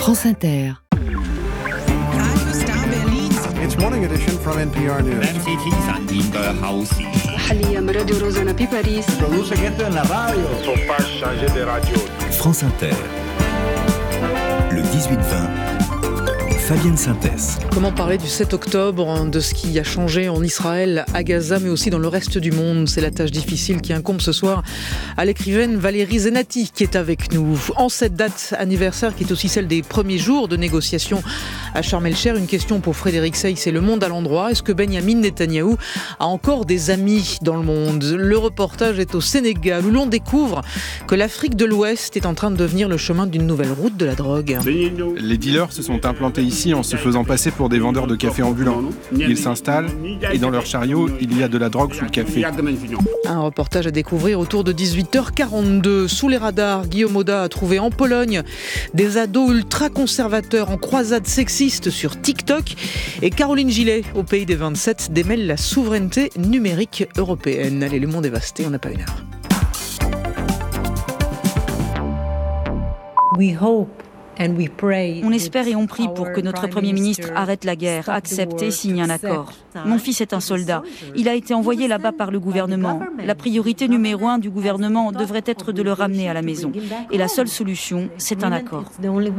France Inter. It's morning edition from NPR News. France Inter. Le 18-20. Fabienne Synthèse. Comment parler du 7 octobre, de ce qui a changé en Israël, à Gaza, mais aussi dans le reste du monde? C'est la tâche difficile qui incombe ce soir à l'écrivaine Valérie Zenati qui est avec nous. En cette date anniversaire qui est aussi celle des premiers jours de négociations à Sharm el-Sheikh, une question pour Frédéric Sey, c'est Le Monde à l'endroit. Est-ce que Benyamin Netanyahou a encore des amis dans le monde? Le reportage est au Sénégal où l'on découvre que l'Afrique de l'Ouest est en train de devenir le chemin d'une nouvelle route de la drogue. Les dealers se sont implantés ici en se faisant passer pour des vendeurs de café ambulants. Ils s'installent et dans leur chariot, il y a de la drogue sous le café. Un reportage à découvrir autour de 18h42. Sous les radars, Guillaume Oda a trouvé en Pologne des ados ultra-conservateurs en croisade sexiste sur TikTok. Et Caroline Gillet, au pays des 27, démêle la souveraineté numérique européenne. Allez, le monde est vasté, on n'a pas une heure. On espère et on prie pour que notre Premier ministre arrête la guerre, accepte et signe un accord. Mon fils est un soldat. Il a été envoyé là-bas par le gouvernement. La priorité numéro 1 du gouvernement devrait être de le ramener à la maison. Et la seule solution, c'est un accord.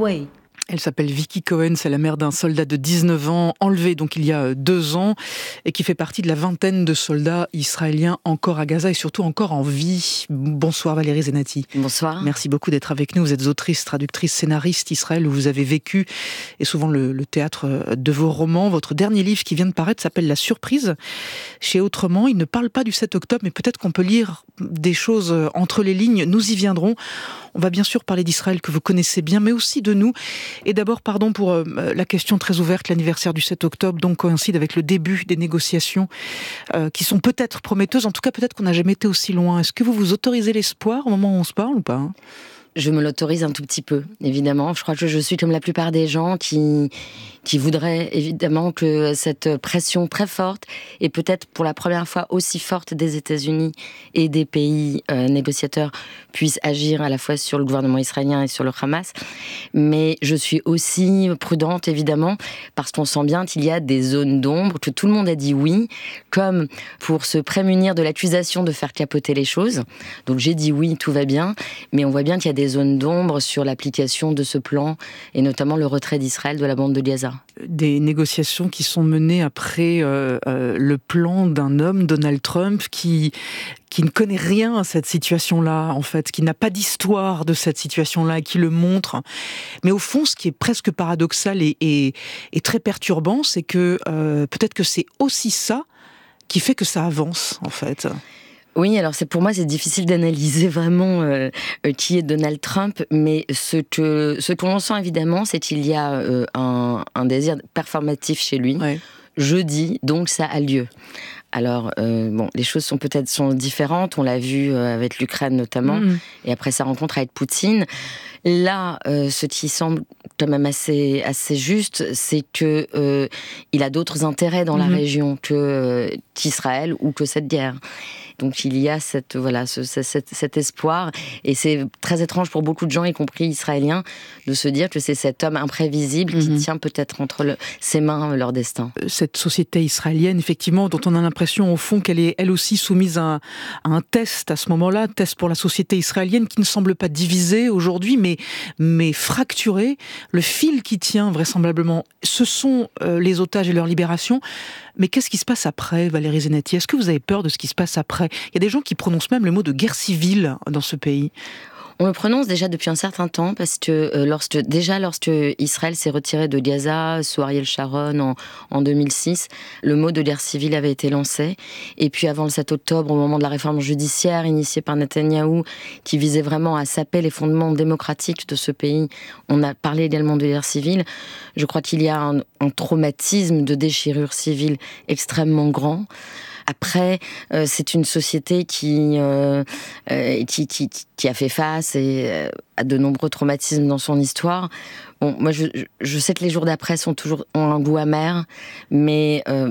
Elle s'appelle Vicky Cohen, c'est la mère d'un soldat de 19 ans, enlevé donc il y a 2 ans, et qui fait partie de la vingtaine de soldats israéliens encore à Gaza et surtout encore en vie. Bonsoir Valérie Zenati. Bonsoir. Merci beaucoup d'être avec nous. Vous êtes autrice, traductrice, scénariste Israël, où vous avez vécu, et souvent le théâtre de vos romans. Votre dernier livre qui vient de paraître s'appelle La Surprise, chez Autrement. Il ne parle pas du 7 octobre, mais peut-être qu'on peut lire des choses entre les lignes. Nous y viendrons. On va bien sûr parler d'Israël que vous connaissez bien, mais aussi de nous. Et d'abord, pardon pour la question très ouverte, l'anniversaire du 7 octobre donc coïncide avec le début des négociations qui sont peut-être prometteuses. En tout cas, peut-être qu'on n'a jamais été aussi loin. Est-ce que vous vous autorisez l'espoir au moment où on se parle ou pas ? Je me l'autorise un tout petit peu, évidemment. Je crois que je suis comme la plupart des gens qui voudraient évidemment que cette pression très forte, et peut-être pour la première fois aussi forte des États-Unis et des pays négociateurs, puisse agir à la fois sur le gouvernement israélien et sur le Hamas. Mais je suis aussi prudente, évidemment, parce qu'on sent bien qu'il y a des zones d'ombre, que tout le monde a dit oui, comme pour se prémunir de l'accusation de faire capoter les choses. Donc j'ai dit oui, tout va bien, mais on voit bien qu'il y a des zones d'ombre sur l'application de ce plan, et notamment le retrait d'Israël de la bande de Gaza. Des négociations qui sont menées après le plan d'un homme, Donald Trump, qui ne connaît rien à cette situation-là, en fait, qui n'a pas d'histoire de cette situation-là, et qui le montre. Mais au fond, ce qui est presque paradoxal et très perturbant, c'est que peut-être que c'est aussi ça qui fait que ça avance, en fait. Oui, alors pour moi, c'est difficile d'analyser vraiment qui est Donald Trump, mais ce que l'on sent évidemment, c'est qu'il y a un désir performatif chez lui. Ouais. Jeudi, donc ça a lieu. Alors, les choses sont peut-être différentes, on l'a vu avec l'Ukraine notamment, et après sa rencontre avec Poutine. Là, ce qui semble quand même assez juste, c'est que il a d'autres intérêts dans la région qu'Israël ou que cette guerre. Donc il y a cet espoir, et c'est très étrange pour beaucoup de gens, y compris israéliens, de se dire que c'est cet homme imprévisible qui tient peut-être entre ses mains leur destin. Cette société israélienne, effectivement, dont on a l'impression au fond qu'elle est elle aussi soumise à un test à ce moment-là, test pour la société israélienne qui ne semble pas divisée aujourd'hui, mais fracturée. Le fil qui tient vraisemblablement, ce sont les otages et leur libération. Mais qu'est-ce qui se passe après, Valérie Zenati ? Est-ce que vous avez peur de ce qui se passe après ? Il y a des gens qui prononcent même le mot de guerre civile dans ce pays. On le prononce déjà depuis un certain temps, parce que lorsque Israël s'est retiré de Gaza sous Ariel Sharon en 2006, le mot de guerre civile avait été lancé. Et puis avant le 7 octobre, au moment de la réforme judiciaire initiée par Netanyahou, qui visait vraiment à saper les fondements démocratiques de ce pays, on a parlé également de guerre civile. Je crois qu'il y a un traumatisme de déchirure civile extrêmement grand. Après, c'est une société qui a fait face à de nombreux traumatismes dans son histoire. Bon, moi, je sais que les jours d'après ont un goût amer, mais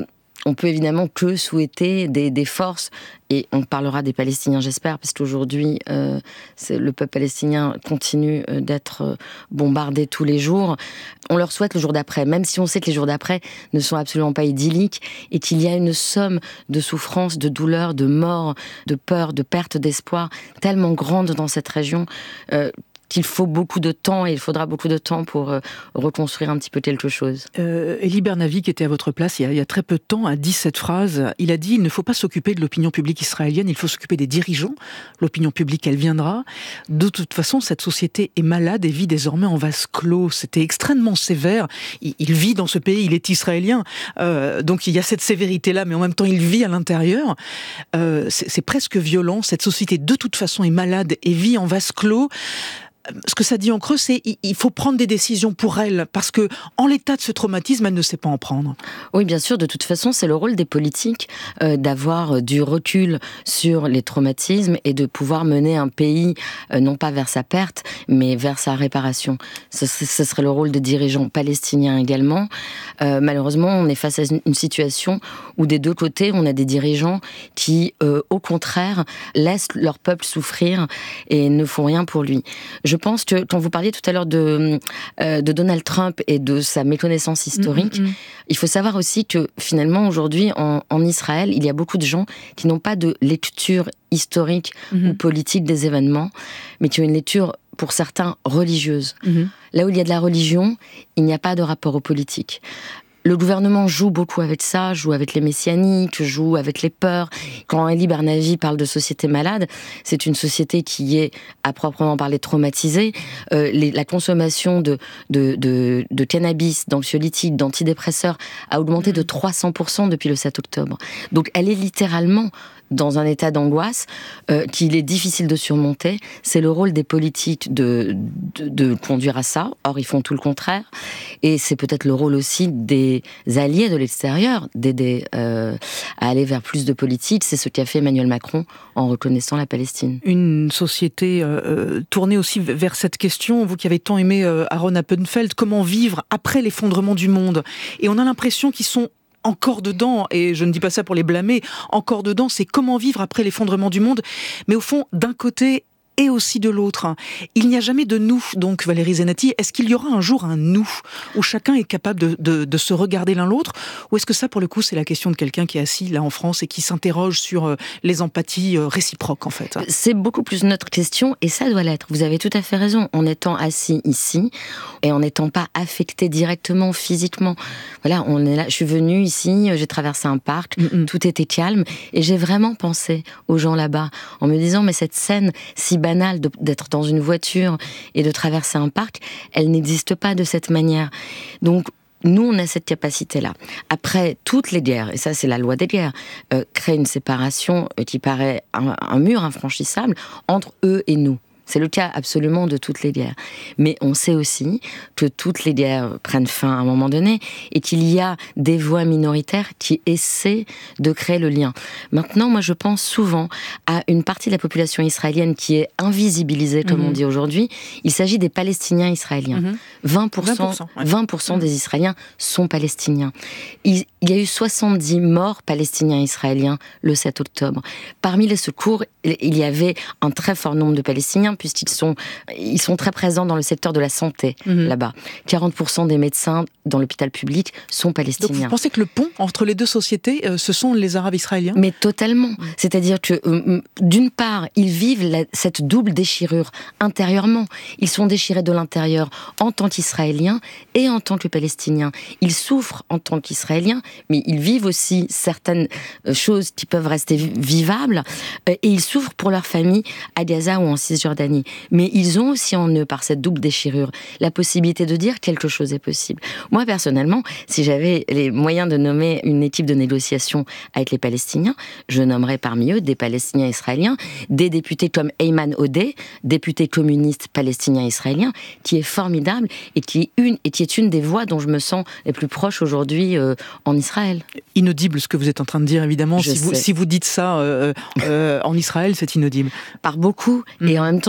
on peut évidemment que souhaiter des forces, et on parlera des Palestiniens, j'espère, parce qu'aujourd'hui, le peuple palestinien continue d'être bombardé tous les jours. On leur souhaite le jour d'après, même si on sait que les jours d'après ne sont absolument pas idylliques, et qu'il y a une somme de souffrance, de douleur, de mort, de peur, de perte d'espoir, tellement grande dans cette région, qu'il faut beaucoup de temps, et il faudra beaucoup de temps pour reconstruire un petit peu quelque chose. Elie Bernavi, qui était à votre place il y a très peu de temps, a dit cette phrase. Il a dit « Il ne faut pas s'occuper de l'opinion publique israélienne, il faut s'occuper des dirigeants. L'opinion publique, elle viendra. De toute façon, cette société est malade et vit désormais en vase clos. » C'était extrêmement sévère. Il vit dans ce pays, il est israélien. Donc il y a cette sévérité-là, mais en même temps, il vit à l'intérieur. C'est presque violent. Cette société, de toute façon, est malade et vit en vase clos. Ce que ça dit en creux, c'est qu'il faut prendre des décisions pour elle, parce que en l'état de ce traumatisme, elle ne sait pas en prendre. Oui, bien sûr, de toute façon, c'est le rôle des politiques d'avoir du recul sur les traumatismes et de pouvoir mener un pays, non pas vers sa perte, mais vers sa réparation. Ce serait le rôle des dirigeants palestiniens également. Malheureusement, on est face à une situation où des deux côtés, on a des dirigeants qui, au contraire, laissent leur peuple souffrir et ne font rien pour lui. Je pense que, quand vous parliez tout à l'heure de Donald Trump et de sa méconnaissance historique, il faut savoir aussi que finalement aujourd'hui en Israël, il y a beaucoup de gens qui n'ont pas de lecture historique ou politique des événements, mais qui ont une lecture, pour certains, religieuse. Là où il y a de la religion, il n'y a pas de rapport aux politiques. Le gouvernement joue beaucoup avec ça, joue avec les messianiques, joue avec les peurs. Quand Elie Bernavi parle de société malade, c'est une société qui est, à proprement parler, traumatisée. La consommation de cannabis, d'anxiolytiques, d'antidépresseurs a augmenté de 300% depuis le 7 octobre. Donc elle est littéralement dans un état d'angoisse qu'il est difficile de surmonter. C'est le rôle des politiques de conduire à ça. Or, ils font tout le contraire. Et c'est peut-être le rôle aussi des alliés de l'extérieur d'aider à aller vers plus de politique. C'est ce qu'a fait Emmanuel Macron en reconnaissant la Palestine. Une société tournée aussi vers cette question, vous qui avez tant aimé Aaron Appenfeld, comment vivre après l'effondrement du monde ? Et on a l'impression qu'ils sont encore dedans, et je ne dis pas ça pour les blâmer, encore dedans, c'est comment vivre après l'effondrement du monde, mais au fond, d'un côté et aussi de l'autre. Il n'y a jamais de nous, donc, Valérie Zenati. Est-ce qu'il y aura un jour un nous, où chacun est capable de se regarder l'un l'autre, ou est-ce que ça, pour le coup, c'est la question de quelqu'un qui est assis là en France et qui s'interroge sur les empathies réciproques, en fait ? C'est beaucoup plus notre question, et ça doit l'être. Vous avez tout à fait raison. En étant assis ici, et en n'étant pas affecté directement, physiquement. Voilà, on est là. Je suis venue ici, j'ai traversé un parc, tout était calme, et j'ai vraiment pensé aux gens là-bas, en me disant, mais cette scène si banale d'être dans une voiture et de traverser un parc, elle n'existe pas de cette manière. Donc, nous, on a cette capacité-là. Après, toutes les guerres, et ça c'est la loi des guerres, créent une séparation qui paraît un mur infranchissable entre eux et nous. C'est le cas absolument de toutes les guerres. Mais on sait aussi que toutes les guerres prennent fin à un moment donné et qu'il y a des voix minoritaires qui essaient de créer le lien. Maintenant, moi je pense souvent à une partie de la population israélienne qui est invisibilisée, comme on dit aujourd'hui. Il s'agit des Palestiniens israéliens. 20% des Israéliens sont palestiniens. Il y a eu 70 morts palestiniens-israéliens le 7 octobre. Parmi les secours, il y avait un très fort nombre de Palestiniens, puisqu'ils sont très présents dans le secteur de la santé, là-bas. 40% des médecins dans l'hôpital public sont palestiniens. Donc vous pensez que le pont entre les deux sociétés, ce sont les Arabes israéliens ? Mais totalement. C'est-à-dire que, d'une part, ils vivent cette double déchirure intérieurement. Ils sont déchirés de l'intérieur en tant qu'Israéliens et en tant que Palestiniens. Ils souffrent en tant qu'Israéliens, mais ils vivent aussi certaines choses qui peuvent rester vivables, et ils souffrent pour leur famille à Gaza ou en Cisjordanie. Mais ils ont aussi en eux, par cette double déchirure, la possibilité de dire quelque chose est possible. Moi, personnellement, si j'avais les moyens de nommer une équipe de négociation avec les Palestiniens, je nommerais parmi eux des Palestiniens israéliens, des députés comme Ayman Odeh, député communiste palestinien-israélien, qui est formidable et qui est une des voix dont je me sens les plus proche aujourd'hui en Israël. Inaudible ce que vous êtes en train de dire, évidemment. Si vous dites ça en Israël, c'est inaudible. Par beaucoup, et en même temps,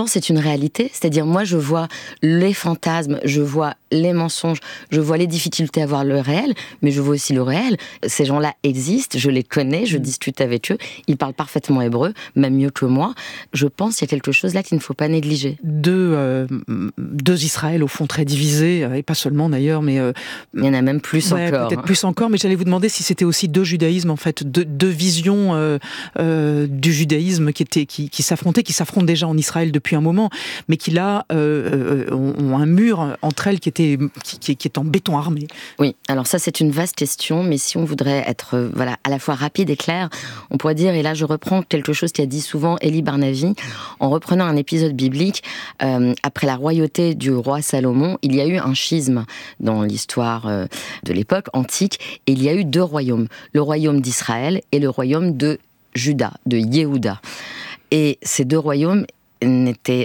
c'est une réalité, c'est-à-dire moi je vois les fantasmes, je vois les mensonges, je vois les difficultés à voir le réel, mais je vois aussi le réel. Ces gens-là existent, je les connais, je discute avec eux, ils parlent parfaitement hébreu, même mieux que moi. Je pense qu'il y a quelque chose là qu'il ne faut pas négliger. Deux Israël au fond très divisés, et pas seulement d'ailleurs, mais... il y en a même plus encore. Peut-être plus encore, mais j'allais vous demander si c'était aussi deux judaïsmes, en fait, deux visions du judaïsme qui s'affrontent déjà en Israël depuis un moment, mais qui là ont un mur entre elles qui est en béton armé. Oui, alors ça c'est une vaste question, mais si on voudrait être à la fois rapide et clair, on pourrait dire, et là je reprends quelque chose qu'a dit souvent Elie Barnavi, en reprenant un épisode biblique, après la royauté du roi Salomon, il y a eu un schisme dans l'histoire de l'époque antique, et il y a eu deux royaumes, le royaume d'Israël et le royaume de Juda, de Yehuda. Et ces deux royaumes étaient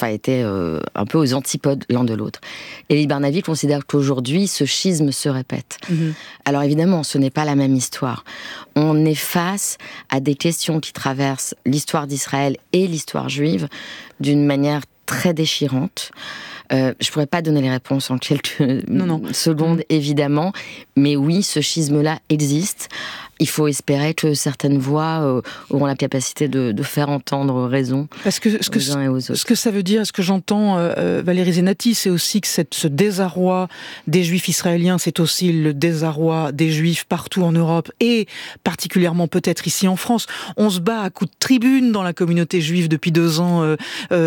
un peu aux antipodes l'un de l'autre. Elie Barnavi considère qu'aujourd'hui, ce schisme se répète. Alors évidemment, ce n'est pas la même histoire. On est face à des questions qui traversent l'histoire d'Israël et l'histoire juive d'une manière très déchirante. Je pourrais pas donner les réponses en quelques secondes, évidemment, mais oui, ce schisme-là existe. Il faut espérer que certaines voix auront la capacité de faire entendre raison aux uns et aux autres. Ce que ça veut dire, ce que j'entends, Valérie Zenati, c'est aussi que ce désarroi des Juifs israéliens, c'est aussi le désarroi des Juifs partout en Europe et particulièrement peut-être ici en France. On se bat à coups de tribune dans la communauté juive depuis 2 ans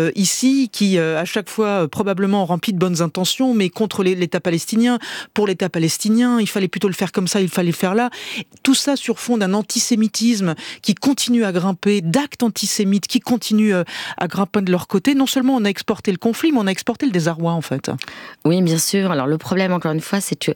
ici, qui à chaque fois probablement rempli de bonnes intentions, mais contre l'État palestinien. Pour l'État palestinien, il fallait plutôt le faire comme ça, il fallait le faire là. Tout ça sur fond d'un antisémitisme qui continue à grimper, d'actes antisémites qui continuent à grimper de leur côté. Non seulement on a exporté le conflit, mais on a exporté le désarroi, en fait. Oui, bien sûr. Alors le problème, encore une fois, c'est que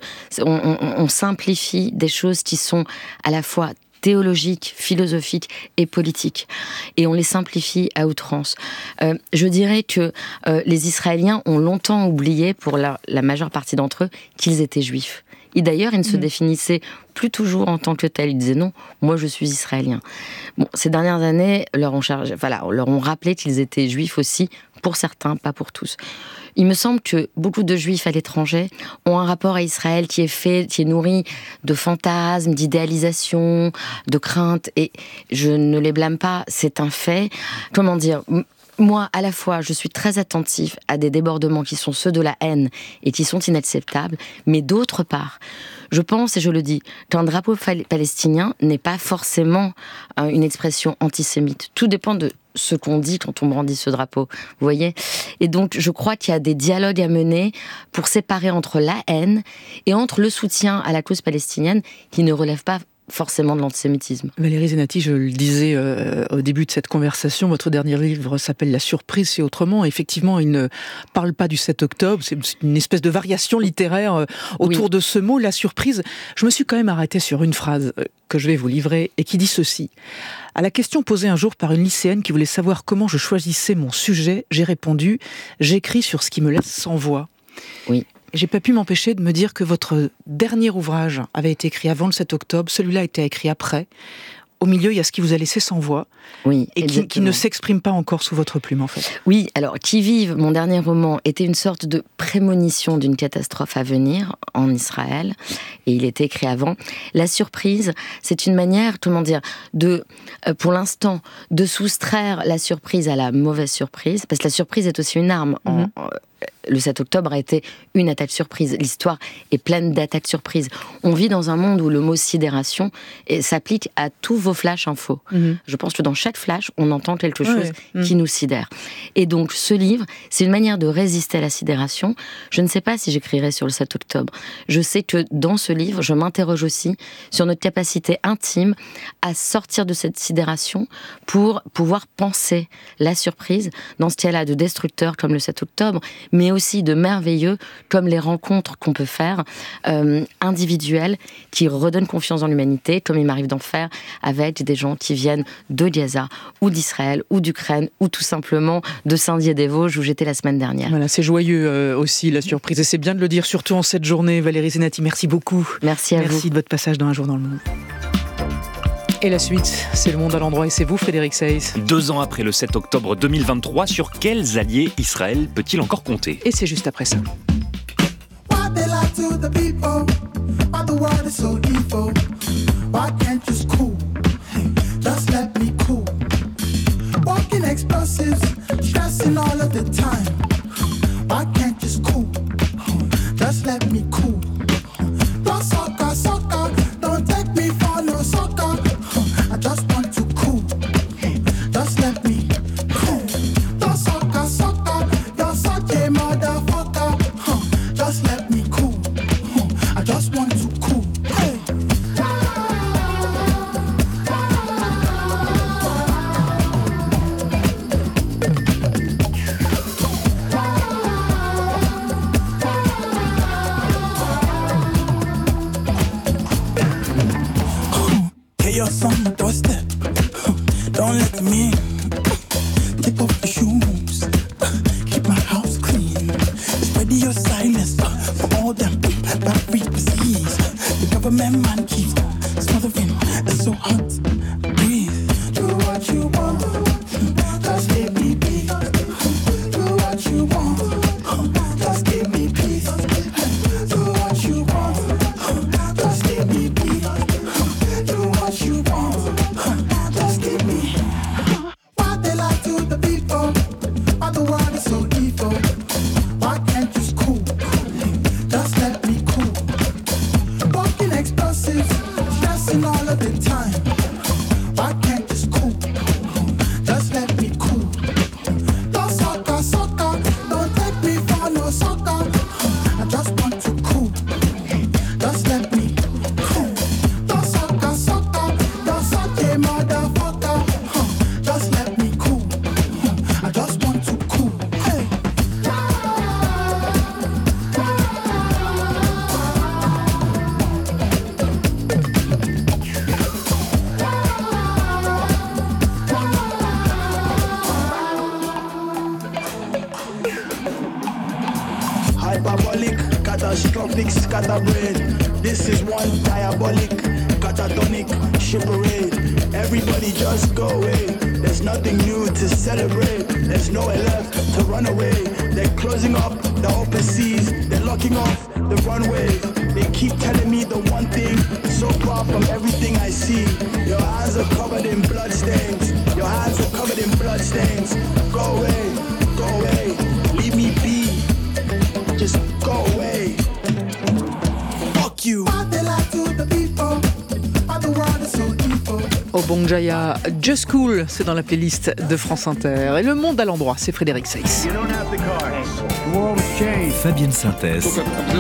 on simplifie des choses qui sont à la fois théologiques, philosophiques et politiques. Et on les simplifie à outrance. Je dirais que les Israéliens ont longtemps oublié, pour la majeure partie d'entre eux, qu'ils étaient juifs. Et d'ailleurs, ils ne se définissaient plus toujours en tant que tels. Ils disaient non, moi je suis israélien. Bon, ces dernières années, leur ont rappelé qu'ils étaient juifs aussi, pour certains, pas pour tous. Il me semble que beaucoup de juifs à l'étranger ont un rapport à Israël qui est nourri de fantasmes, d'idéalisation, de craintes, et je ne les blâme pas, c'est un fait. Comment dire ? Moi, à la fois, je suis très attentif à des débordements qui sont ceux de la haine et qui sont inacceptables, mais d'autre part, je pense, et je le dis, qu'un drapeau palestinien n'est pas forcément une expression antisémite. Tout dépend de ce qu'on dit quand on brandit ce drapeau, vous voyez ? Et donc, je crois qu'il y a des dialogues à mener pour séparer entre la haine et entre le soutien à la cause palestinienne qui ne relève pas forcément de l'antisémitisme. Valérie Zenati, je le disais au début de cette conversation, votre dernier livre s'appelle La surprise, c'est autrement. Effectivement, il ne parle pas du 7 octobre, c'est une espèce de variation littéraire autour de ce mot, la surprise. Je me suis quand même arrêtée sur une phrase que je vais vous livrer et qui dit ceci. À la question posée un jour par une lycéenne qui voulait savoir comment je choisissais mon sujet, j'ai répondu « J'écris sur ce qui me laisse sans voix ». Oui. J'ai pas pu m'empêcher de me dire que votre dernier ouvrage avait été écrit avant le 7 octobre, celui-là a été écrit après. Au milieu, il y a ce qui vous a laissé sans voix, et qui ne s'exprime pas encore sous votre plume, en fait. Oui, alors, Qui vive, mon dernier roman, était une sorte de prémonition d'une catastrophe à venir en Israël, et il était écrit avant. La surprise, c'est une manière, pour l'instant, de soustraire la surprise à la mauvaise surprise, parce que la surprise est aussi une arme. Le 7 octobre a été une attaque surprise. L'histoire est pleine d'attaques surprises. On vit dans un monde où le mot sidération s'applique à tous vos flashs infos. Je pense que dans chaque flash, on entend quelque chose qui nous sidère. Et donc, ce livre, c'est une manière de résister à la sidération. Je ne sais pas si j'écrirai sur le 7 octobre. Je sais que dans ce livre, je m'interroge aussi sur notre capacité intime à sortir de cette sidération pour pouvoir penser la surprise dans ce qu'elle a de destructeur comme le 7 octobre, mais aussi de merveilleux comme les rencontres qu'on peut faire individuelles qui redonnent confiance dans l'humanité, comme il m'arrive d'en faire avec des gens qui viennent de Gaza ou d'Israël ou d'Ukraine ou tout simplement de Saint-Dié-des-Vosges où j'étais la semaine dernière. Voilà, c'est joyeux aussi la surprise et c'est bien de le dire, surtout en cette journée. Valérie Zenati, merci beaucoup. Merci à vous. Merci de votre passage dans Un jour dans le monde. Et la suite, c'est Le Monde à l'endroit et c'est vous, Frédéric Seyss. 2 ans après le 7 octobre 2023, sur quels alliés Israël peut-il encore compter ? Et c'est juste après ça. catastrophic scatterbrain. This is one diabolic, catatonic shipperade. Everybody just go away. There's nothing new to celebrate. There's nowhere left to run away. They're closing up the open seas. They're locking off the runways. They keep telling me the one thing, so far from everything I see. Your hands are covered in bloodstains. Your hands are covered in bloodstains. Go away, go away, leave me be. Just go away. Fuck you. Obong Jaya, Just Cool, c'est dans la playlist de France Inter. Et Le Monde à l'endroit, c'est Frédéric Seyss. Fabienne Synthèse.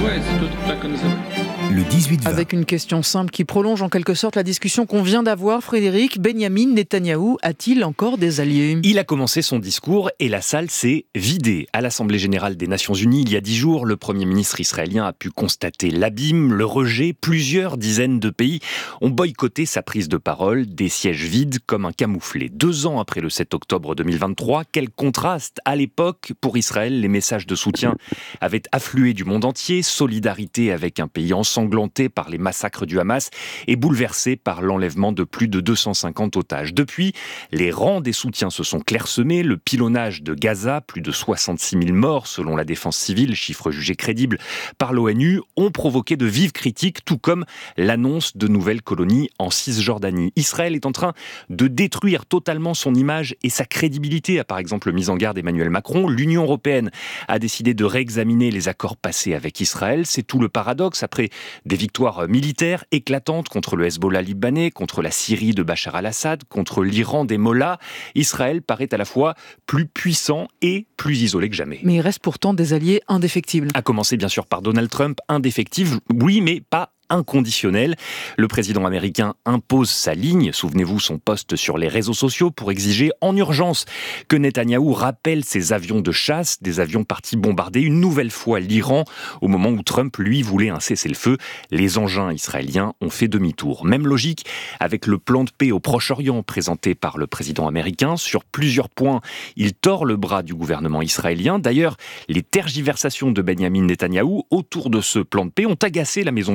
Le 18-20. Avec une question simple qui prolonge en quelque sorte la discussion qu'on vient d'avoir, Frédéric. Benyamin Netanyahou a-t-il encore des alliés ? Il a commencé son discours et la salle s'est vidée. À l'Assemblée générale des Nations Unies, il y a 10 jours, le Premier ministre israélien a pu constater l'abîme, le rejet. Plusieurs dizaines de pays ont boycotté sa prise de parole, des sièges vides comme un camouflet. 2 ans après le 7 octobre 2023, quel contraste à l'époque pour Israël. Les messages de soutien avaient afflué du monde entier, solidarité avec un pays ensanglanté par les massacres du Hamas et bouleversé par l'enlèvement de plus de 250 otages. Depuis, les rangs des soutiens se sont clairsemés. Le pilonnage de Gaza, plus de 66 000 morts selon la défense civile, chiffre jugé crédible par l'ONU, ont provoqué de vives critiques, tout comme l'annonce de nouvelles colonies en Cisjordanie. Israël est en train de détruire totalement son image et sa crédibilité, a par exemple mis en garde Emmanuel Macron. L'Union européenne a décidé de réexaminer les accords passés avec Israël. C'est tout le paradoxe. Après des victoires militaires éclatantes contre le Hezbollah libanais, contre la Syrie de Bachar al-Assad, contre l'Iran des mollahs, Israël paraît à la fois plus puissant et plus isolé que jamais. Mais il reste pourtant des alliés indéfectibles. À commencer bien sûr par Donald Trump, indéfectible, oui, mais pas inconditionnel. Le président américain impose sa ligne, souvenez-vous son post sur les réseaux sociaux pour exiger en urgence que Netanyahou rappelle ses avions de chasse, des avions partis bombarder une nouvelle fois l'Iran au moment où Trump, lui, voulait un cessez-le-feu. Les engins israéliens ont fait demi-tour. Même logique avec le plan de paix au Proche-Orient présenté par le président américain. Sur plusieurs points, il tord le bras du gouvernement israélien. D'ailleurs, les tergiversations de Benyamin Netanyahou autour de ce plan de paix ont agacé la Maison-Blanche.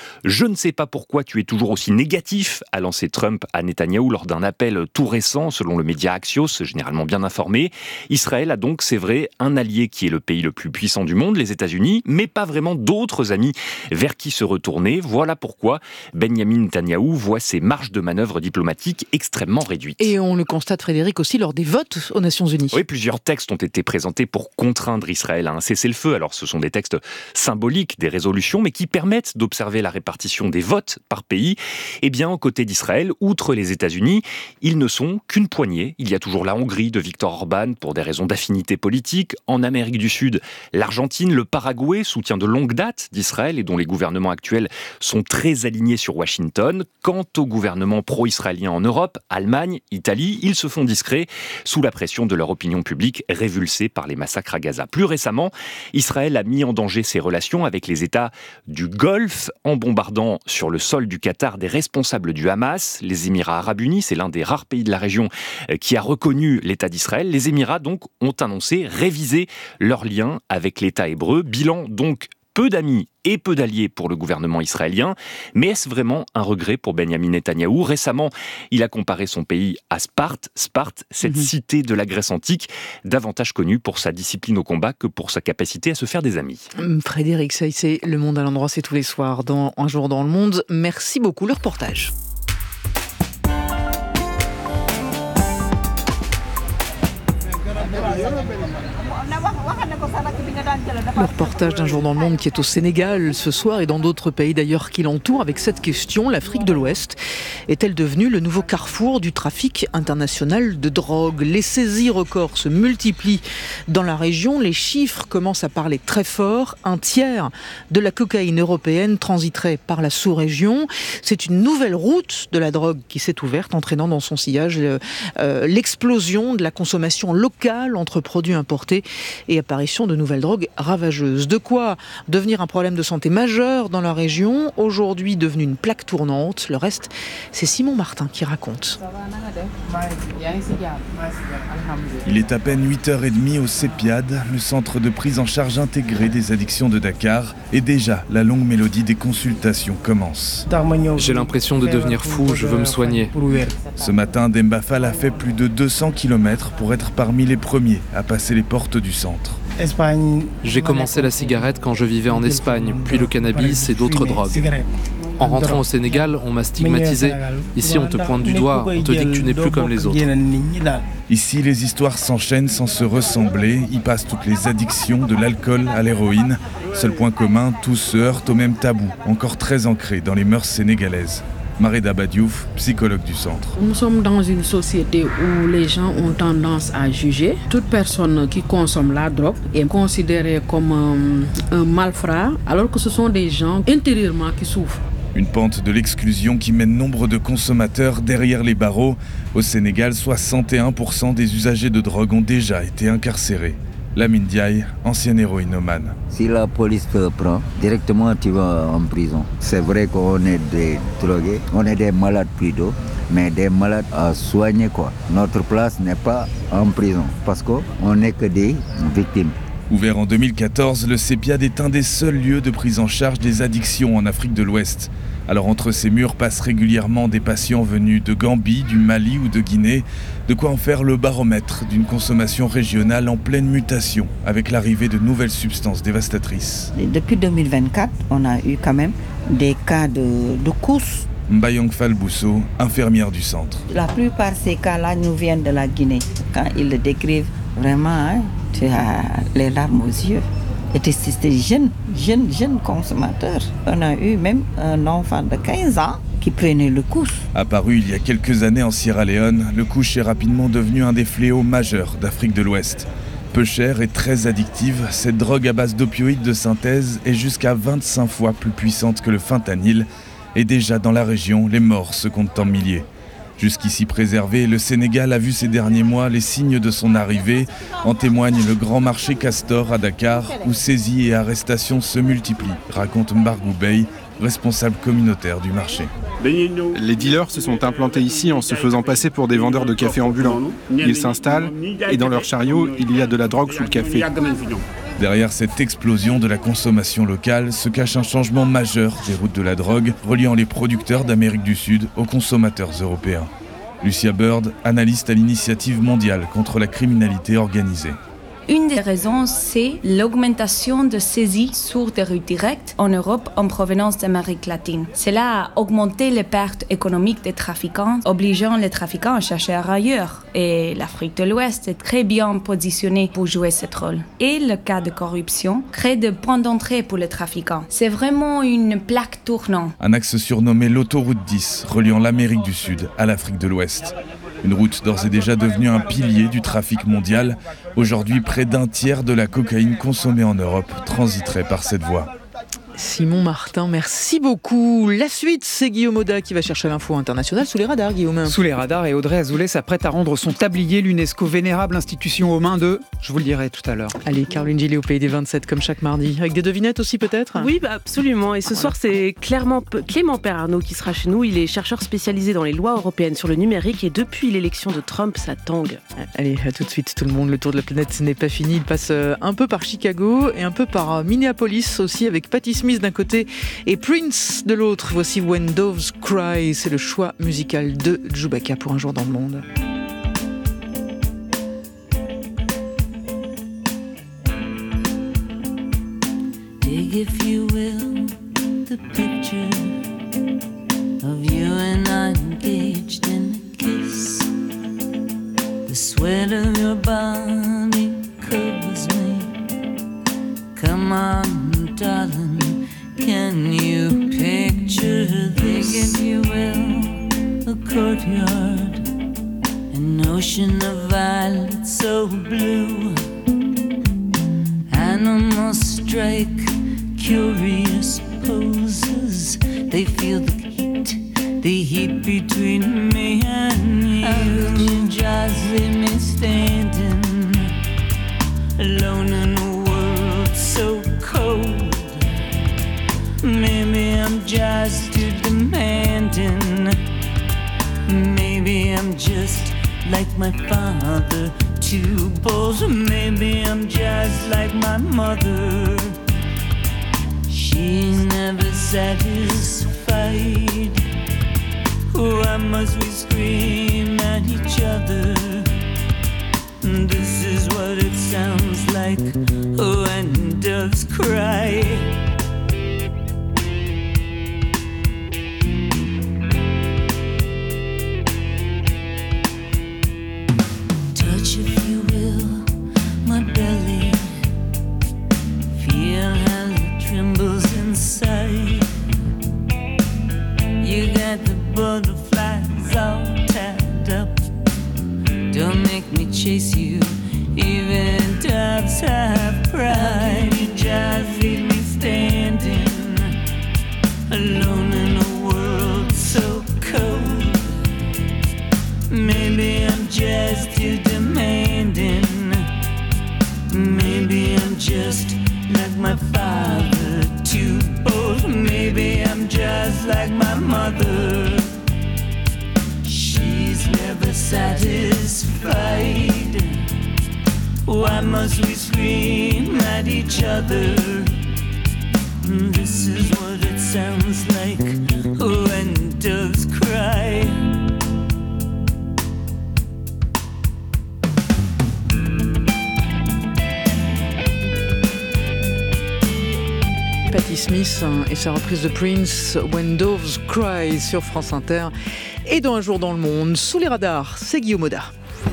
Je ne sais pas pourquoi tu es toujours aussi négatif, a lancé Trump à Netanyahou lors d'un appel tout récent, selon le média Axios, généralement bien informé. Israël a donc, c'est vrai, un allié qui est le pays le plus puissant du monde, les États-Unis, mais pas vraiment d'autres amis vers qui se retourner. Voilà pourquoi Benyamin Netanyahou voit ses marges de manœuvre diplomatiques extrêmement réduites. Et on le constate, Frédéric, aussi lors des votes aux Nations Unies. Oui, plusieurs textes ont été présentés pour contraindre Israël à un cessez-le-feu. Alors ce sont des textes symboliques, des résolutions, mais qui permettent d'observer la répartition des votes par pays. Eh bien, aux côtés d'Israël, outre les États-Unis, ils ne sont qu'une poignée. Il y a toujours la Hongrie de Viktor Orban pour des raisons d'affinité politique. En Amérique du Sud, l'Argentine, le Paraguay, soutien de longue date d'Israël et dont les gouvernements actuels sont très alignés sur Washington. Quant aux gouvernements pro-israéliens en Europe, Allemagne, Italie, ils se font discrets sous la pression de leur opinion publique révulsée par les massacres à Gaza. Plus récemment, Israël a mis en danger ses relations avec les États du Golfe en bombardant sur le sol du Qatar des responsables du Hamas. Les Émirats arabes unis, c'est l'un des rares pays de la région qui a reconnu l'État d'Israël. Les Émirats donc ont annoncé réviser leurs liens avec l'État hébreu. Bilan donc peu d'amis et peu d'alliés pour le gouvernement israélien. Mais est-ce vraiment un regret pour Benyamin Netanyahou ? Récemment, il a comparé son pays à Sparte. Sparte, cette cité de la Grèce antique, davantage connue pour sa discipline au combat que pour sa capacité à se faire des amis. Frédéric Saïssé, Le Monde à l'endroit, c'est tous les soirs dans Un jour dans le monde. Merci beaucoup, le reportage. Le reportage d'Un jour dans le monde qui est au Sénégal ce soir et dans d'autres pays d'ailleurs qui l'entourent avec cette question: l'Afrique de l'Ouest est-elle devenue le nouveau carrefour du trafic international de drogue ? Les saisies records se multiplient dans la région, les chiffres commencent à parler très fort. 1/3 de la cocaïne européenne transiterait par la sous-région. C'est une nouvelle route de la drogue qui s'est ouverte, entraînant dans son sillage l'explosion de la consommation locale entre produits importés et apparition de nouvelles drogues ravageuses. De quoi devenir un problème de santé majeur dans la région, aujourd'hui devenu une plaque tournante. Le reste, c'est Simon Martin qui raconte. Il est à peine 8h30 au CEPIAD, le centre de prise en charge intégré des addictions de Dakar, et déjà la longue mélodie des consultations commence. J'ai l'impression de devenir fou, je veux me soigner. Ce matin, Demba Fall a fait plus de 200 km pour être parmi les premiers à passer les portes du centre. J'ai commencé la cigarette quand je vivais en Espagne, puis le cannabis et d'autres drogues. En rentrant au Sénégal, on m'a stigmatisé. Ici, on te pointe du doigt, on te dit que tu n'es plus comme les autres. Ici, les histoires s'enchaînent sans se ressembler. Y passent toutes les addictions, de l'alcool à l'héroïne. Seul point commun, tous se heurtent au même tabou, encore très ancré dans les mœurs sénégalaises. Mareda Badiouf, psychologue du centre. Nous sommes dans une société où les gens ont tendance à juger. Toute personne qui consomme la drogue est considérée comme un malfrat, alors que ce sont des gens intérieurement qui souffrent. Une pente de l'exclusion qui mène nombre de consommateurs derrière les barreaux. Au Sénégal, 61% des usagers de drogue ont déjà été incarcérés. Lamine Diaye, ancienne héroïnomane. Si la police te prend, directement tu vas en prison. C'est vrai qu'on est des drogués, on est des malades plutôt, mais des malades à soigner quoi. Notre place n'est pas en prison parce qu'on n'est que des victimes. Ouvert en 2014, le CEPIAD est un des seuls lieux de prise en charge des addictions en Afrique de l'Ouest. Alors entre ces murs passent régulièrement des patients venus de Gambie, du Mali ou de Guinée, de quoi en faire le baromètre d'une consommation régionale en pleine mutation, avec l'arrivée de nouvelles substances dévastatrices. Depuis 2024, on a eu quand même des cas de course. Mbayang Falbousso, infirmière du centre. La plupart de ces cas-là nous viennent de la Guinée. Quand ils le décrivent, vraiment, tu as les larmes aux yeux. Et c'était jeunes consommateurs. On a eu même un enfant de 15 ans qui prenait le couche. Apparu il y a quelques années en Sierra Leone, le couche est rapidement devenu un des fléaux majeurs d'Afrique de l'Ouest. Peu chère et très addictive, cette drogue à base d'opioïdes de synthèse est jusqu'à 25 fois plus puissante que le fentanyl. Et déjà dans la région, les morts se comptent en milliers. Jusqu'ici préservé, le Sénégal a vu ces derniers mois les signes de son arrivée. En témoigne le grand marché Castor à Dakar, où saisies et arrestations se multiplient, raconte Mbargou Bey, responsable communautaire du marché. Les dealers se sont implantés ici en se faisant passer pour des vendeurs de café ambulants. Ils s'installent et dans leur chariot, il y a de la drogue sous le café. Derrière cette explosion de la consommation locale se cache un changement majeur des routes de la drogue, reliant les producteurs d'Amérique du Sud aux consommateurs européens. Lucia Bird, analyste à l'Initiative mondiale contre la criminalité organisée. Une des raisons, c'est l'augmentation de saisies sur des routes directes en Europe en provenance d'Amérique latine. Cela a augmenté les pertes économiques des trafiquants, obligeant les trafiquants à chercher ailleurs. Et l'Afrique de l'Ouest est très bien positionnée pour jouer ce rôle. Et le cas de corruption crée des points d'entrée pour les trafiquants. C'est vraiment une plaque tournante. Un axe surnommé l'autoroute 10, reliant l'Amérique du Sud à l'Afrique de l'Ouest. Une route d'ores et déjà devenue un pilier du trafic mondial. Aujourd'hui, près d'un tiers de la cocaïne consommée en Europe transiterait par cette voie. Simon Martin, merci beaucoup. La suite, c'est Guillaume Auda qui va chercher l'info internationale sous les radars, Guillaume. Sous les radars, et Audrey Azoulay s'apprête à rendre son tablier, l'UNESCO vénérable institution aux mains de... Je vous le dirai tout à l'heure. Allez, Caroline Gillet au Pays des 27, comme chaque mardi. Avec des devinettes aussi, peut-être ? Oui, absolument. Et ce soir, c'est Clément Perarnaud qui sera chez nous. Il est chercheur spécialisé dans les lois européennes sur le numérique. Et depuis l'élection de Trump, ça tangue. Allez, à tout de suite, tout le monde. Le tour de la planète n'est pas fini. Il passe un peu par Chicago et un peu par Minneapolis aussi, avec Patti Smith d'un côté et Prince de l'autre. Voici When Doves Cry, c'est le choix musical de Chewbacca pour Un jour dans le monde. Dig, if you will, the picture of you and I engaged in a kiss. The sweat of your body covers me. Come on, darling, can you picture this? If you will, a courtyard, an ocean of violets so blue. Animals strike curious poses. They feel the heat between me and you. How could you just leave me standing alone in a world so cold? Maybe I'm just too demanding. Maybe I'm just like my father, too bold. Maybe I'm just like my mother. She's never satisfied. Why must we scream at each other? This is what it sounds like when doves cry. Touch, if you will, my belly. Feel how it trembles inside. You got the butterflies all tied up. Don't make me chase you, even doves have pride. You just leave me standing alone in a world so cold. Maybe I'm just too demanding. Maybe I'm just like my father, too bold. Maybe I'm just like my mother. She's never satisfied. Why must we scream at each other? This is what it sounds like when doves cry. Patti Smith et sa reprise de Prince, When Doves Cry, sur France Inter. Et dans Un jour dans le monde, sous les radars, c'est Guillaume Auda.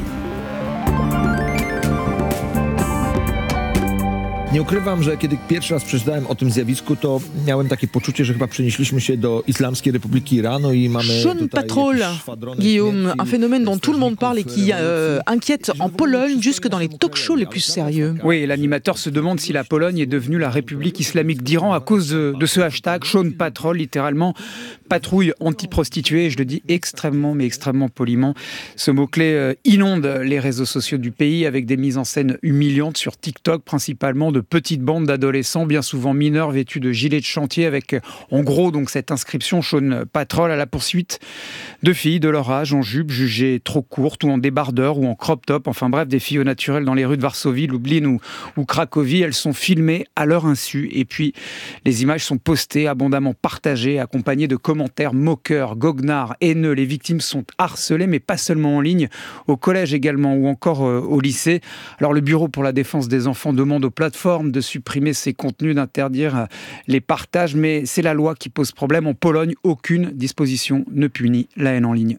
Nie ukrywam, że kiedy pierwszy raz przeczytałem o tym zjawisku, to miałem takie poczucie, że chyba przenieśliśmy się do Islamskiej République Iranu i mamy Sean Patrol, Guillaume, un phénomène dont tout le monde parle et qui inquiète en Pologne jusque dans les talk-shows les plus sérieux. Oui, l'animateur se demande si la Pologne est devenue la République islamique d'Iran à cause de ce hashtag Sean Patrol, littéralement patrouille anti-prostituée. Je le dis extrêmement, mais extrêmement poliment. Ce mot-clé inonde les réseaux sociaux du pays avec des mises en scène humiliantes sur TikTok, principalement de de petites bandes d'adolescents, bien souvent mineurs, vêtus de gilets de chantier avec, en gros, donc cette inscription Shaun Patrol à la poursuite de filles de leur âge en jupe jugées trop courtes ou en débardeur ou en crop top. Enfin bref, des filles au naturel dans les rues de Varsovie, Lublin ou Cracovie. Elles sont filmées à leur insu et puis les images sont postées, abondamment partagées, accompagnées de commentaires moqueurs, goguenards, haineux. Les victimes sont harcelées, mais pas seulement en ligne, au collège également ou encore au lycée. Alors le Bureau pour la défense des enfants demande aux plateformes de supprimer ces contenus, d'interdire les partages, mais c'est la loi qui pose problème. En Pologne, aucune disposition ne punit la haine en ligne.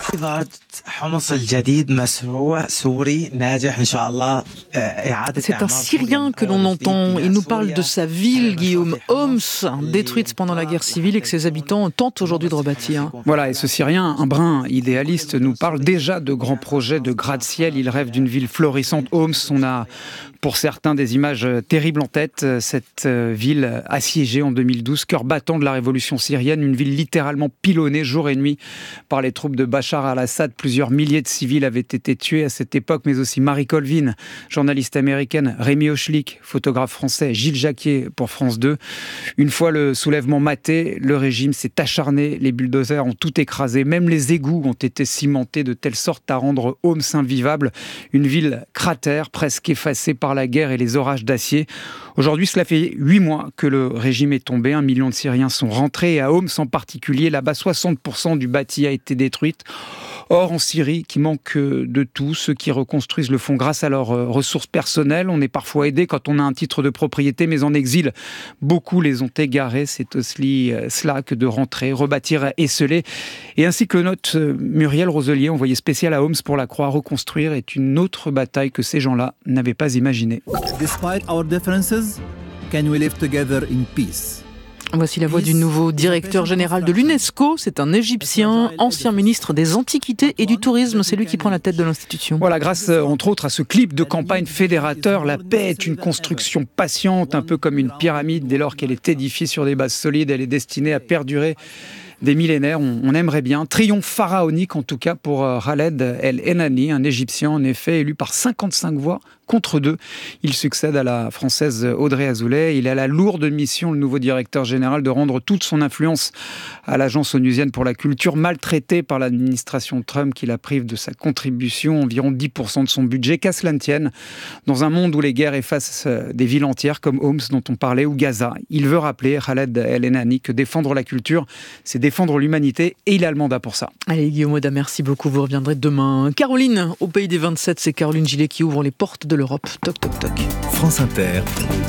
C'est un Syrien que l'on entend. Il nous parle de sa ville, Guillaume, Homs, détruite pendant la guerre civile et que ses habitants tentent aujourd'hui de rebâtir. Voilà, et ce Syrien, un brin idéaliste, nous parle déjà de grands projets de gratte-ciel. Il rêve d'une ville florissante. Homs, on a pour certains des images terribles en tête. Cette ville assiégée en 2012, cœur battant de la révolution syrienne, une ville littéralement pilonnée jour et nuit par les troupes de Bachar al-Assad. Plusieurs milliers de civils avaient été tués à cette époque, mais aussi Marie Colvin, journaliste américaine, Rémi Hochlik, photographe français, Gilles Jacquier pour France 2. Une fois le soulèvement maté, le régime s'est acharné, les bulldozers ont tout écrasé, même les égouts ont été cimentés de telle sorte à rendre Homs invivable. Une ville cratère, presque effacée par la guerre et les orages d'acier. Aujourd'hui, cela fait 8 mois que le régime est tombé. 1 million de Syriens sont rentrés et à Homs en particulier, là-bas, 60% du bâti a été détruit. Or, en Syrie, qui manque de tout, ceux qui reconstruisent le font grâce à leurs ressources personnelles. On est parfois aidé quand on a un titre de propriété, mais en exil, beaucoup les ont égarés. C'est aussi cela que de rentrer, rebâtir, esseler. Et ainsi que le note Muriel Roselier, envoyé spécial à Homs pour la Croix, reconstruire est une autre bataille que ces gens-là n'avaient pas imaginée. Despite our differences, can we live together in peace? Voici la voix du nouveau directeur général de l'UNESCO. C'est un Égyptien, ancien ministre des Antiquités et du Tourisme. C'est lui qui prend la tête de l'institution. Voilà, grâce entre autres à ce clip de campagne fédérateur, la paix est une construction patiente, un peu comme une pyramide. Dès lors qu'elle est édifiée sur des bases solides, elle est destinée à perdurer des millénaires. On aimerait bien. Triomphe pharaonique en tout cas pour Khaled El Enani, un Égyptien en effet élu par 55 voix contre 2. Il succède à la Française Audrey Azoulay. Il a la lourde mission, le nouveau directeur général, de rendre toute son influence à l'Agence onusienne pour la culture, maltraitée par l'administration Trump qui la prive de sa contribution, environ 10% de son budget. Qu'à cela ne tienne, dans un monde où les guerres effacent des villes entières comme Homs dont on parlait ou Gaza, il veut rappeler, Khaled El Enani, que défendre la culture, c'est défendre l'humanité et il a le mandat pour ça. Allez Guillaume Oda, merci beaucoup. Vous reviendrez demain. Caroline, au pays des 27, c'est Caroline Gillet qui ouvre les portes de l'Europe. Toc, toc, toc. France Inter,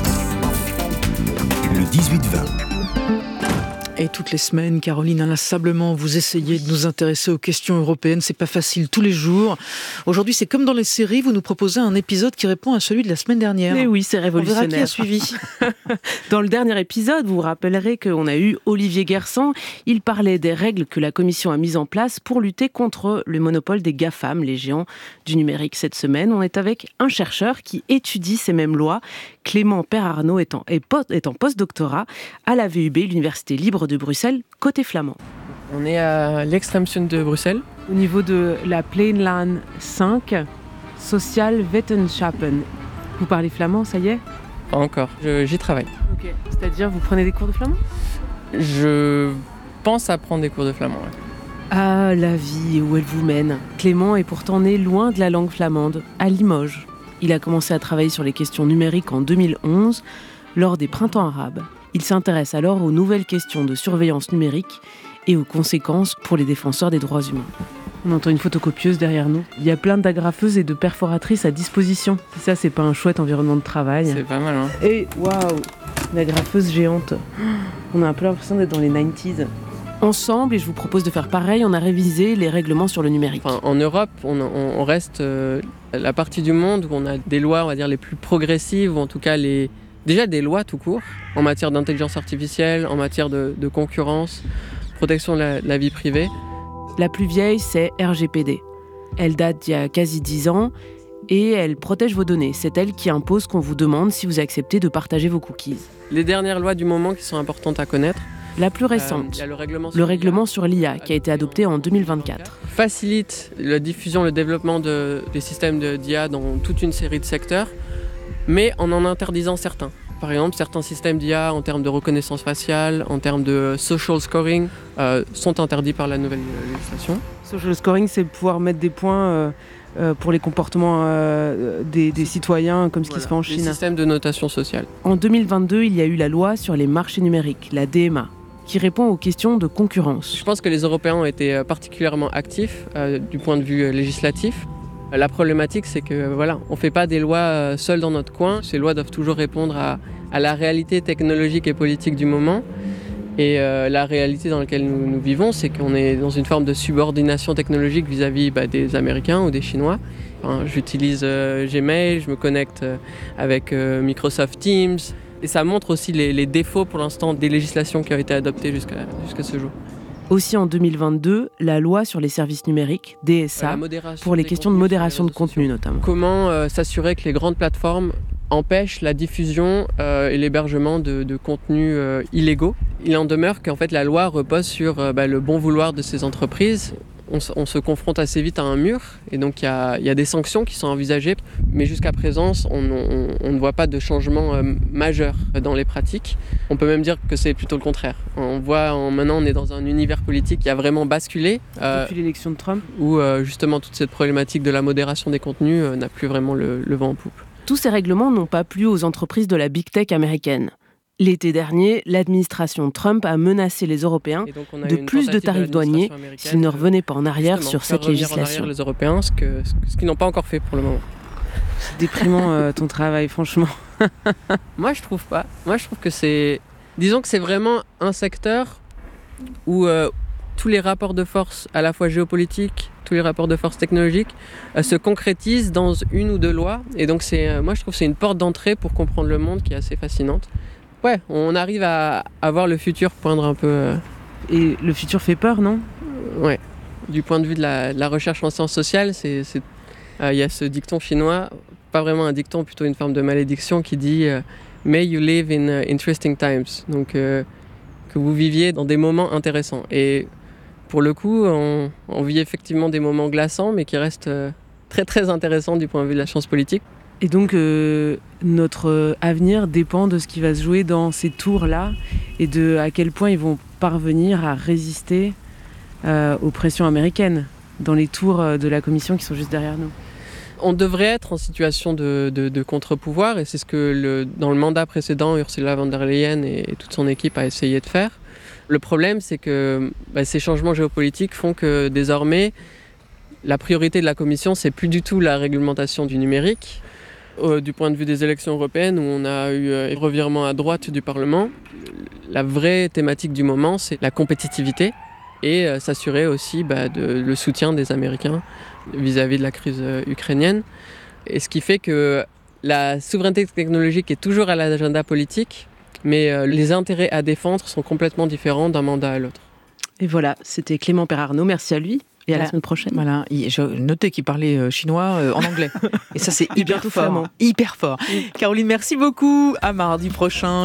le 18-20. Et toutes les semaines, Caroline, inlassablement, vous essayez de nous intéresser aux questions européennes. C'est pas facile tous les jours. Aujourd'hui, c'est comme dans les séries, vous nous proposez un épisode qui répond à celui de la semaine dernière. Mais oui, c'est révolutionnaire. On verra qui a suivi. Dans le dernier épisode, vous vous rappellerez qu'on a eu Olivier Guersan. Il parlait des règles que la Commission a mises en place pour lutter contre le monopole des GAFAM, les géants du numérique. Cette semaine, on est avec un chercheur qui étudie ces mêmes lois. Clément Père-Arnaud est en post-doctorat à la VUB, l'Université libre de Bruxelles, côté flamand. On est à l'extrême sud de Bruxelles. Au niveau de la Pleinlaan 5, Social Wetenschappen. Vous parlez flamand, ça y est ? Pas encore, j'y travaille. Ok. C'est-à-dire, vous prenez des cours de flamand ? Je pense à prendre des cours de flamand. Ouais. Ah, la vie, où elle vous mène. Clément est pourtant né loin de la langue flamande, à Limoges. Il a commencé à travailler sur les questions numériques en 2011, lors des printemps arabes. Il s'intéresse alors aux nouvelles questions de surveillance numérique et aux conséquences pour les défenseurs des droits humains. On entend une photocopieuse derrière nous. Il y a plein d'agrafeuses et de perforatrices à disposition. Ça, c'est pas un chouette environnement de travail. C'est pas mal, hein. Et waouh, une agrafeuse géante. On a un peu l'impression d'être dans les 90s. Ensemble, et je vous propose de faire pareil, on a révisé les règlements sur le numérique. Enfin, en Europe, on reste la partie du monde où on a des lois, on va dire, les plus progressives, ou en tout cas déjà des lois tout court, en matière d'intelligence artificielle, en matière de concurrence, protection de la vie privée. La plus vieille, c'est RGPD. Elle date d'il y a quasi 10 ans et elle protège vos données. C'est elle qui impose qu'on vous demande si vous acceptez de partager vos cookies. Les dernières lois du moment qui sont importantes à connaître. La plus récente, le règlement sur l'IA qui a été adopté en 2024. Facilite la diffusion, le développement des systèmes d'IA dans toute une série de secteurs, mais en interdisant certains. Par exemple, certains systèmes d'IA en termes de reconnaissance faciale, en termes de social scoring, sont interdits par la nouvelle législation. Social scoring, c'est pouvoir mettre des points pour les comportements des citoyens, comme ce qui se fait en Chine. Les systèmes de notation sociale. En 2022, il y a eu la loi sur les marchés numériques, la DMA, qui répond aux questions de concurrence. Je pense que les Européens ont été particulièrement actifs du point de vue législatif. La problématique, c'est que on ne fait pas des lois seules dans notre coin. Ces lois doivent toujours répondre à la réalité technologique et politique du moment. Et la réalité dans laquelle nous vivons, c'est qu'on est dans une forme de subordination technologique vis-à-vis des Américains ou des Chinois. J'utilise Gmail, je me connecte avec Microsoft Teams. Et ça montre aussi les défauts pour l'instant des législations qui ont été adoptées jusqu'à ce jour. Aussi en 2022, la loi sur les services numériques, DSA, pour les questions de modération de contenu notamment. Comment s'assurer que les grandes plateformes empêchent la diffusion et l'hébergement de contenus illégaux. Il en demeure qu'en fait la loi repose sur le bon vouloir de ces entreprises. On se confronte assez vite à un mur et donc il y a des sanctions qui sont envisagées, mais jusqu'à présent on ne voit pas de changement majeur dans les pratiques. On peut même dire que c'est plutôt le contraire. On voit maintenant on est dans un univers politique qui a vraiment basculé. Depuis l'élection de Trump. Où justement toute cette problématique de la modération des contenus n'a plus vraiment le vent en poupe. Tous ces règlements n'ont pas plu aux entreprises de la big tech américaine. L'été dernier, l'administration Trump a menacé les Européens de plus de tarifs douaniers s'ils ne revenaient pas en arrière sur cette législation. Les Européens, ce qu'ils n'ont pas encore fait pour le moment. C'est déprimant ton travail, franchement. Moi, je trouve pas. Moi, je trouve que c'est... Disons que c'est vraiment un secteur où tous les rapports de force, à la fois géopolitiques, tous les rapports de force technologiques, se concrétisent dans une ou deux lois. Et donc, moi, je trouve que c'est une porte d'entrée pour comprendre le monde qui est assez fascinante. Ouais, on arrive à voir le futur poindre un peu. Et le futur fait peur, non ? Ouais. Du point de vue de la recherche en sciences sociales, il y a ce dicton chinois, pas vraiment un dicton, plutôt une forme de malédiction qui dit « May you live in interesting times ». Donc, que vous viviez dans des moments intéressants. Et pour le coup, on vit effectivement des moments glaçants, mais qui restent très très intéressants du point de vue de la science politique. Et donc, notre avenir dépend de ce qui va se jouer dans ces tours-là et de à quel point ils vont parvenir à résister aux pressions américaines dans les tours de la Commission qui sont juste derrière nous. On devrait être en situation de contre-pouvoir et c'est ce que dans le mandat précédent, Ursula von der Leyen et toute son équipe a essayé de faire. Le problème, c'est que ces changements géopolitiques font que désormais, la priorité de la Commission, c'est plus du tout la réglementation du numérique. Du point de vue des élections européennes, où on a eu un revirement à droite du Parlement, la vraie thématique du moment, c'est la compétitivité et s'assurer aussi le soutien des Américains vis-à-vis de la crise ukrainienne. Et ce qui fait que la souveraineté technologique est toujours à l'agenda politique, mais les intérêts à défendre sont complètement différents d'un mandat à l'autre. Et voilà, c'était Clément Perarnaud, merci à lui. Et à la semaine prochaine. Voilà, j'ai noté qu'il parlait chinois en anglais. Et ça, c'est hyper fort. Hyper fort. Caroline, merci beaucoup. À mardi prochain.